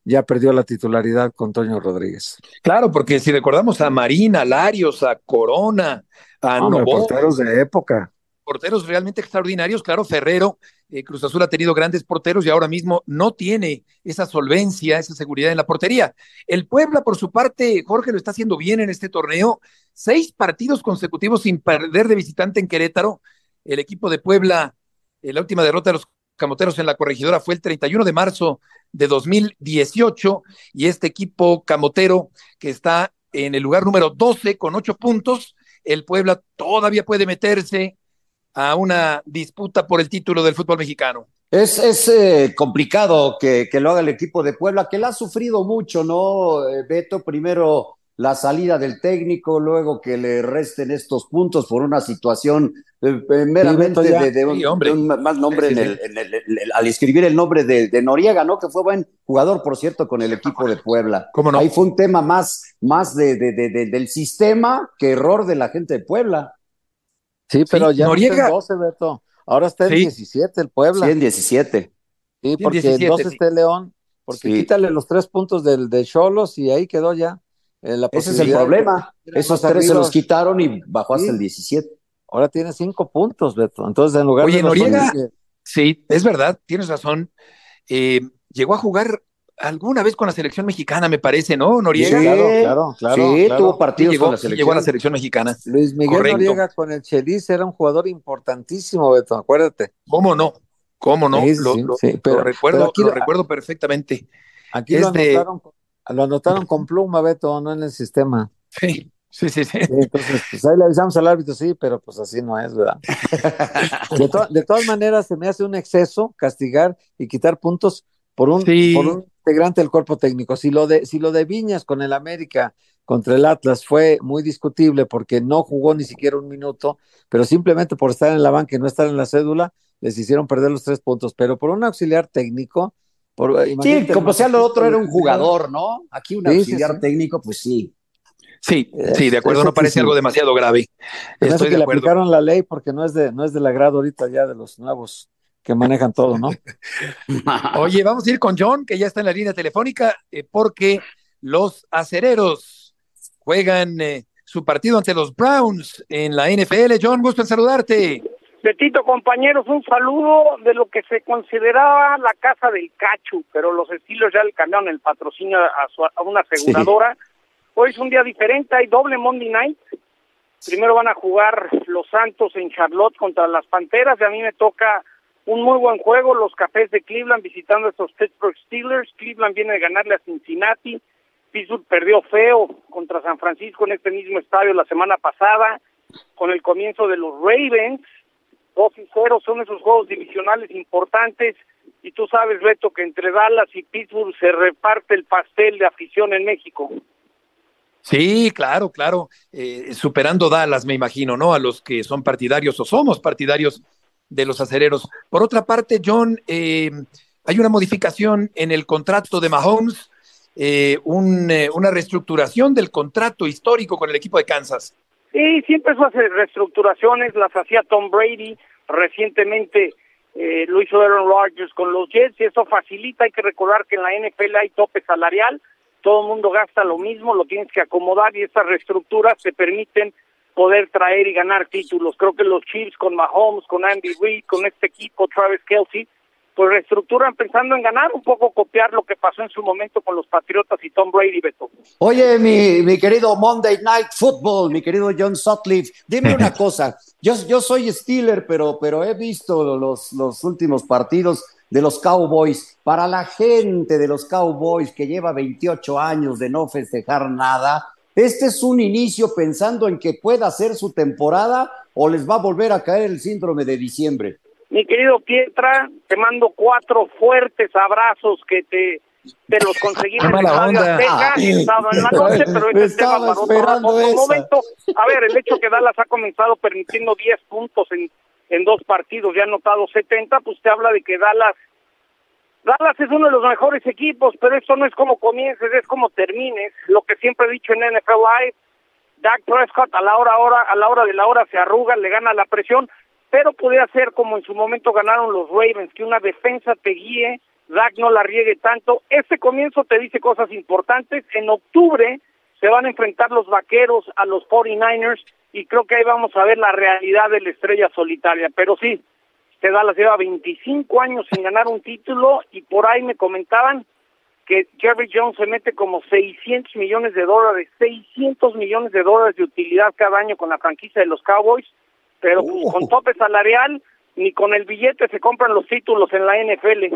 ya perdió la titularidad con Toño Rodríguez. Claro, porque si recordamos a Marín, a Larios, a Corona, a Hombre, Novoa, porteros de época. porteros realmente extraordinarios. Claro, Ferrero, eh, Cruz Azul ha tenido grandes porteros y ahora mismo no tiene esa solvencia, esa seguridad en la portería. El Puebla, por su parte, Jorge, lo está haciendo bien en este torneo. Seis partidos consecutivos sin perder de visitante en Querétaro. El equipo de Puebla, eh, la última derrota de los camoteros en la Corregidora fue el treinta y uno de marzo de dos mil dieciocho, y este equipo camotero que está en el lugar número doce con ocho puntos, el Puebla todavía puede meterse a una disputa por el título del fútbol mexicano. Es, es eh, complicado que, que lo haga el equipo de Puebla, que la ha sufrido mucho, ¿no, eh, Beto? Primero la salida del técnico, luego que le resten estos puntos por una situación eh, meramente sí, de, de, un, sí, de un mal nombre sí, sí, en el, sí. En el, el, el, al escribir el nombre de, de Noriega, ¿no? Que fue buen jugador, por cierto, con el equipo de Puebla. ¿Cómo no? Ahí fue un tema más, más de, de, de, de, del sistema que error de la gente de Puebla. Sí, pero sí, ya Noriega... no está en doce, Beto. Ahora está en sí. diecisiete el Puebla. Sí, en diecisiete. Sí, porque en, en doce sí. está el León. Porque sí. quítale los tres puntos del de Xolos y ahí quedó ya. Eh, la Ese es el problema. Esos tres arriba. Se los quitaron y bajó sí. hasta el diecisiete. Ahora tiene cinco puntos, Beto. Entonces, en lugar Oye, de... Noriega, que... sí, es verdad, tienes razón. Eh, llegó a jugar alguna vez con la selección mexicana, me parece, ¿no, Noriega? Sí, claro, claro, claro. Sí, claro. tuvo partidos llegó, con la selección. Llegó a la selección mexicana. Luis Miguel Correcto. Noriega con el Chelis era un jugador importantísimo, Beto, acuérdate. ¿Cómo no? ¿Cómo no? Sí, sí, lo, sí, lo, sí, pero, lo recuerdo, pero aquí lo lo, recuerdo perfectamente. Aquí lo anotaron, de... lo anotaron con pluma, Beto, no en el sistema. Sí. Sí, sí, sí. sí entonces, pues ahí le avisamos al árbitro, sí, pero pues así no es, ¿verdad? de, to de todas maneras, se me hace un exceso castigar y quitar puntos por un, sí. por un integrante del cuerpo técnico. Si lo, de, si lo de Viñas con el América contra el Atlas fue muy discutible porque no jugó ni siquiera un minuto, pero simplemente por estar en la banca y no estar en la cédula, les hicieron perder los tres puntos. Pero por un auxiliar técnico... Por, sí, como sea lo otro era un jugador, ¿no? Aquí un sí, auxiliar sí, sí. técnico, pues sí. Sí, sí, de acuerdo, no parece algo demasiado grave. Estoy que de acuerdo. Le aplicaron la ley porque no es de no es del agrado ahorita ya de los nuevos que manejan todo, ¿no? Oye, vamos a ir con John, que ya está en la línea telefónica, eh, porque los acereros juegan eh, su partido ante los Browns en la N F L. John, gusto en saludarte. Betito, compañeros, un saludo de lo que se consideraba la casa del Cachu, pero los estilos ya le cambiaron el patrocinio a, su, a una aseguradora. Sí. Hoy es un día diferente, hay doble Monday Night. Primero van a jugar los Santos en Charlotte contra las Panteras, y a mí me toca un muy buen juego, los Cafés de Cleveland visitando a estos Pittsburgh Steelers. Cleveland viene de ganarle a Cincinnati. Pittsburgh perdió feo contra San Francisco en este mismo estadio la semana pasada. Con el comienzo de los Ravens, dos y cero, son esos juegos divisionales importantes. Y tú sabes, Beto, que entre Dallas y Pittsburgh se reparte el pastel de afición en México. Sí, claro, claro, eh, superando Dallas, me imagino, ¿no? A los que son partidarios o somos partidarios de los acereros. Por otra parte, John, eh, hay una modificación en el contrato de Mahomes, eh, un, eh, una reestructuración del contrato histórico con el equipo de Kansas. Sí, siempre esas reestructuraciones las hacía Tom Brady, recientemente eh, lo hizo Aaron Rodgers con los Jets, y eso facilita. Hay que recordar que en la N F L hay tope salarial, todo el mundo gasta lo mismo, lo tienes que acomodar, y estas reestructuras te permiten poder traer y ganar títulos. Creo que los Chiefs con Mahomes, con Andy Reid, con este equipo, Travis Kelce, pues reestructuran pensando en ganar, un poco copiar lo que pasó en su momento con los Patriotas y Tom Brady, Beto. Oye, mi, mi querido Monday Night Football, mi querido John Sutcliffe, dime una cosa, yo, yo soy Steeler, pero, pero he visto los, los últimos partidos de los Cowboys. Para la gente de los Cowboys que lleva veintiocho años de no festejar nada, ¿este es un inicio pensando en que pueda ser su temporada o les va a volver a caer el síndrome de diciembre? Mi querido Pietra, te mando cuatro fuertes abrazos que te, te los conseguí en el Estadio Azteca, estaba en la noche, pero este es tema para otro, otro momento. A ver, el hecho que Dallas ha comenzado permitiendo diez puntos en, en dos partidos y ha anotado setenta, pues te habla de que Dallas Dallas es uno de los mejores equipos, pero esto no es como comiences, es como termines. Lo que siempre he dicho en N F L Live, Dak Prescott a la hora, hora, a la hora de la hora se arruga, le gana la presión, pero podría ser como en su momento ganaron los Ravens, que una defensa te guíe Dak no la riegue tanto. Este comienzo te dice cosas importantes. En octubre se van a enfrentar los Vaqueros a los cuarenta y nueve ers y creo que ahí vamos a ver la realidad de la estrella solitaria. Pero sí, este Dallas lleva veinticinco años sin ganar un título y por ahí me comentaban que Jerry Jones se mete como seiscientos millones de dólares, seiscientos millones de dólares de utilidad cada año con la franquicia de los Cowboys, pero pues, Uh. con tope salarial ni con el billete se compran los títulos en la N F L.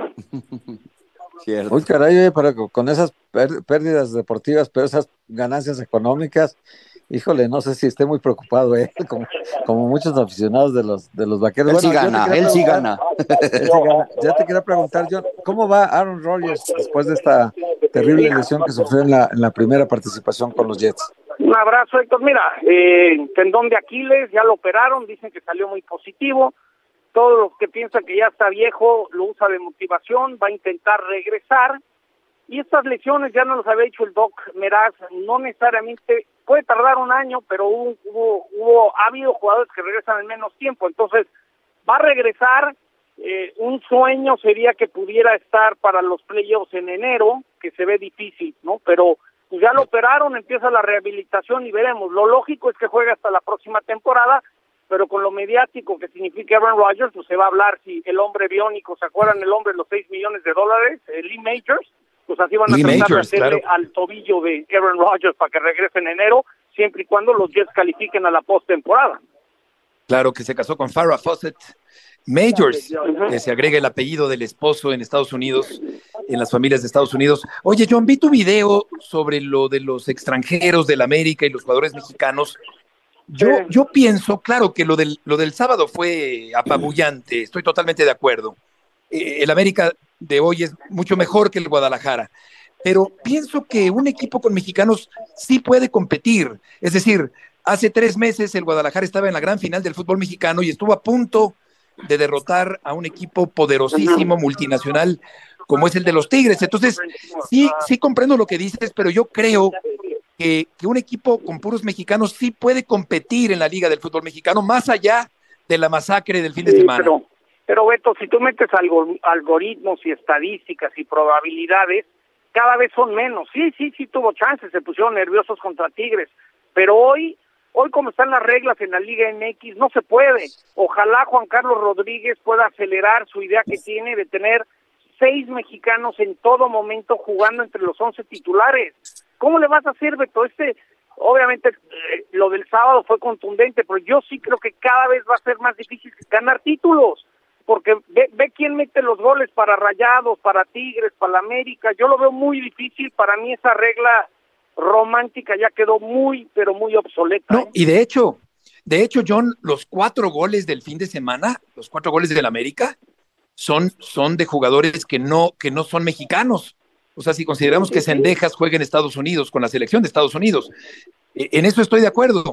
Cierto. Uy, caray, oye, pero con esas pér- pérdidas deportivas, pero esas ganancias económicas, híjole, no sé si esté muy preocupado él, como, como muchos aficionados de los de los Vaqueros. Él sí Bueno, yo gana, te quería él sí preguntar- gana. Él sí gana. Ya te quería preguntar, John, ¿cómo va Aaron Rodgers después de esta terrible lesión que sufrió en la, en la primera participación con los Jets? Un abrazo, Héctor. Mira, eh, tendón de Aquiles, ya lo operaron, dicen que salió muy positivo. Todos los que piensan que ya está viejo lo usa de motivación, va a intentar regresar. Y estas lesiones, ya nos los había dicho el Doc Meraz, no necesariamente, puede tardar un año, pero hubo, hubo, hubo ha habido jugadores que regresan en menos tiempo. Entonces, va a regresar. Eh, un sueño sería que pudiera estar para los playoffs en enero, que se ve difícil, ¿no? Pero pues ya lo operaron, empieza la rehabilitación y veremos. Lo lógico es que juegue hasta la próxima temporada, pero con lo mediático que significa Aaron Rodgers, pues se va a hablar si el hombre biónico, ¿se acuerdan el hombre de los seis millones de dólares? Eh, Lee Majors, pues así van a Lee tratar Majors, de hacerle claro. al tobillo de Aaron Rodgers para que regrese en enero, siempre y cuando los Jets califiquen a la postemporada. Claro, que se casó con Farrah Fawcett Majors, que se agrega el apellido del esposo en Estados Unidos, en las familias de Estados Unidos. Oye, John, vi tu video sobre lo de los extranjeros del América y los jugadores mexicanos. Yo, yo pienso, claro, que lo del, lo del sábado fue apabullante, estoy totalmente de acuerdo. Eh, el América de hoy es mucho mejor que el Guadalajara, pero pienso que un equipo con mexicanos sí puede competir. Es decir, hace tres meses el Guadalajara estaba en la gran final del fútbol mexicano y estuvo a punto de derrotar a un equipo poderosísimo, multinacional, como es el de los Tigres. Entonces, sí, sí comprendo lo que dices, pero yo creo que, que un equipo con puros mexicanos sí puede competir en la Liga del Fútbol Mexicano, más allá de la masacre del fin de Sí, semana. Pero, pero Beto, si tú metes algo, algoritmos y estadísticas y probabilidades, cada vez son menos. Sí, sí, sí tuvo chances, se pusieron nerviosos contra Tigres, pero hoy, hoy como están las reglas en la Liga M X, no se puede. Ojalá Juan Carlos Rodríguez pueda acelerar su idea que tiene de tener seis mexicanos en todo momento jugando entre los once titulares. ¿Cómo le vas a hacer, Beto? Este, obviamente, eh, lo del sábado fue contundente, pero yo sí creo que cada vez va a ser más difícil ganar títulos, porque ve, ve quién mete los goles para Rayados, para Tigres, para la América. Yo lo veo muy difícil. Para mí esa regla romántica ya quedó muy, pero muy obsoleta. No, ¿eh? y de hecho, de hecho, John, los cuatro goles del fin de semana, los cuatro goles del América, son, son de jugadores que no, que no son mexicanos. O sea, si consideramos que Cendejas juega en Estados Unidos, con la selección de Estados Unidos, eh, en eso estoy de acuerdo.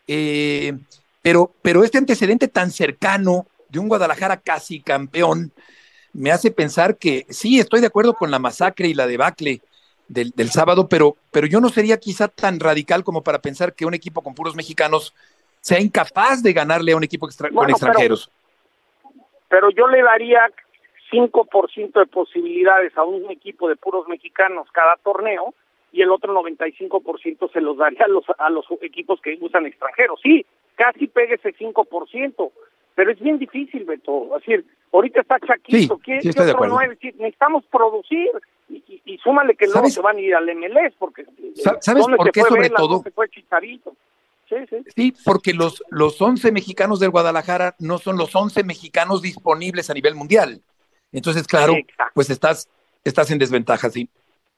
Eh, pero, pero este antecedente tan cercano de un Guadalajara casi campeón me hace pensar que sí, estoy de acuerdo con la masacre y la debacle del, del sábado, pero, pero yo no sería quizá tan radical como para pensar que un equipo con puros mexicanos sea incapaz de ganarle a un equipo extra- Bueno, con extranjeros. Pero, pero yo le daría cinco por ciento de posibilidades a un equipo de puros mexicanos cada torneo y el otro noventa y cinco por ciento se los daría a los, a los equipos que usan extranjeros. Sí, casi pegue ese cinco por ciento, pero es bien difícil, Beto. Es decir, ahorita está Chaquito, Sí, ¿quién- sí qué estoy de otro acuerdo. nueve? Sí, necesitamos producir y, y, y súmale que luego ¿Sabes? se van a ir al M L S porque Sa- ¿sabes ¿dónde por se qué fue sobre Vela? todo? ¿Dónde se fue Chicharito? Sí, sí. Sí, porque los, los once mexicanos del Guadalajara no son los once mexicanos disponibles a nivel mundial. Entonces, claro, Exacto. pues estás, estás en desventaja, sí.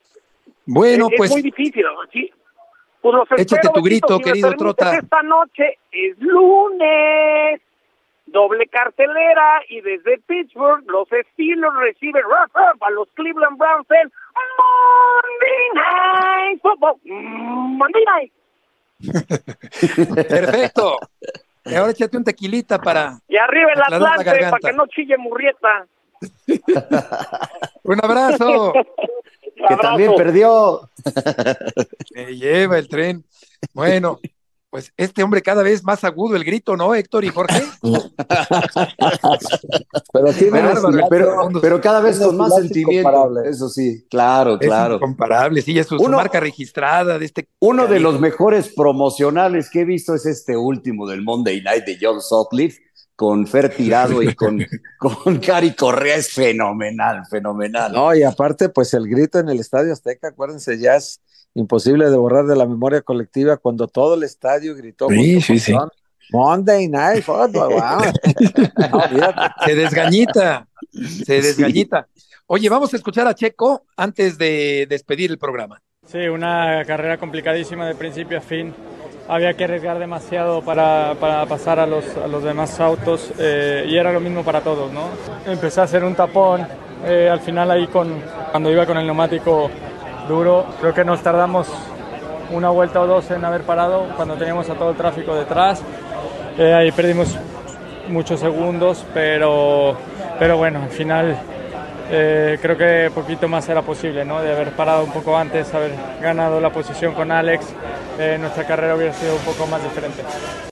Bueno, es, pues es muy difícil, ¿no? Sí. Pues los échate espero, tu grito, Betito, si me querido permites, Trota. esta noche es lunes, doble cartelera, y desde Pittsburgh los Steelers reciben a los Cleveland Browns en Monday Night Football. Monday Night. Perfecto. Y ahora échate un tequilita para Y arriba el aclarar la Atlante garganta. para que no chille Murrieta. Un abrazo. Que también perdió. Me lleva el tren. Bueno, Pues este hombre cada vez más agudo el grito, ¿no, Héctor y Jorge? pero, tiene Bárbaro, pero, pero cada vez con más sentimiento, eso sí, claro, claro. Es incomparable, sí, es su, su marca registrada de este. Uno de los mejores promocionales que he visto es este último del Monday Night de John Sutcliffe, con Fer Tirado y con, con Cari Correa, es fenomenal, fenomenal. No, y aparte, pues el grito en el Estadio Azteca, acuérdense, ya es imposible de borrar de la memoria colectiva cuando todo el estadio gritó. Sí, sí, sí. Monday Night Football, wow. No, se desgañita, se desgañita. Oye, vamos a escuchar a Checo antes de despedir el programa. Sí, una carrera complicadísima de principio a fin. Había que arriesgar demasiado para, para pasar a los, a los demás autos eh, y era lo mismo para todos, ¿no? Empecé a hacer un tapón, eh, al final ahí con, cuando iba con el neumático duro, creo que nos tardamos una vuelta o dos en haber parado cuando teníamos a todo el tráfico detrás. Eh, ahí perdimos muchos segundos, pero, pero bueno, al final eh, creo que poquito más era posible, ¿no? De haber parado un poco antes, haber ganado la posición con Alex, eh, nuestra carrera hubiera sido un poco más diferente.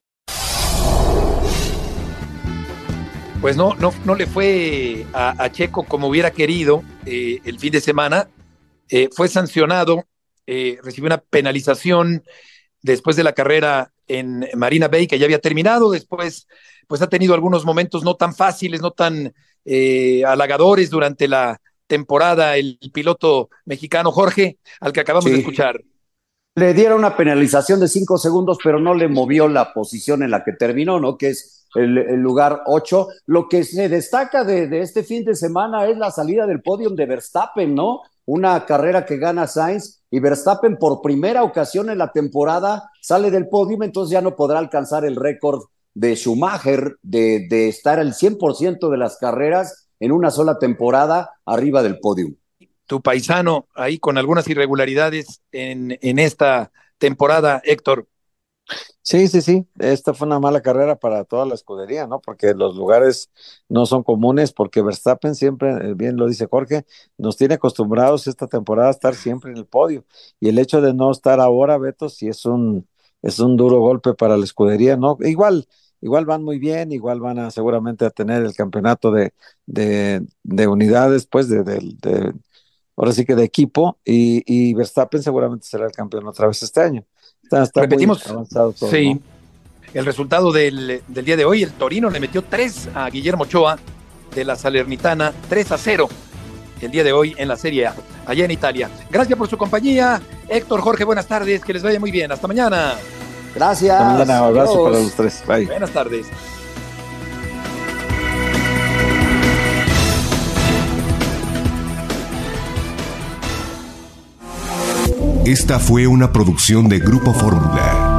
Pues no, no, no le fue a, a Checo como hubiera querido eh, el fin de semana. Eh, fue sancionado, eh, recibió una penalización después de la carrera en Marina Bay, que ya había terminado. Después, pues ha tenido algunos momentos no tan fáciles, no tan eh, halagadores durante la temporada, el, el piloto mexicano Jorge, al que acabamos sí. de escuchar. Le dieron una penalización de cinco segundos, pero no le movió la posición en la que terminó, ¿no? Que es el, el lugar ocho. Lo que se destaca de, de este fin de semana es la salida del podium de Verstappen, ¿no? Una carrera que gana Sainz y Verstappen por primera ocasión en la temporada sale del podium, entonces ya no podrá alcanzar el récord de Schumacher de, de estar al cien por ciento de las carreras en una sola temporada arriba del podium. Tu paisano ahí con algunas irregularidades en, en esta temporada, Héctor. Sí, sí, sí, esta fue una mala carrera para toda la escudería, ¿no? Porque los lugares no son comunes, porque Verstappen siempre, bien lo dice Jorge, nos tiene acostumbrados esta temporada a estar siempre en el podio, y el hecho de no estar ahora, Beto, sí es un, es un duro golpe para la escudería, ¿no? Igual, igual van muy bien, igual van a seguramente a tener el campeonato de, de, de unidades, pues, de, de, de, ahora sí que de equipo, y, y Verstappen seguramente será el campeón otra vez este año. Está, está Repetimos, todo, sí, ¿no? El resultado del, del día de hoy, el Torino le metió tres a Guillermo Ochoa de la Salernitana, tres a cero el día de hoy en la Serie A, allá en Italia. Gracias por su compañía, Héctor, Jorge, buenas tardes, que les vaya muy bien, hasta mañana. Gracias. Hasta mañana, un abrazo para los tres, bye. Buenas tardes. Esta fue una producción de Grupo Fórmula.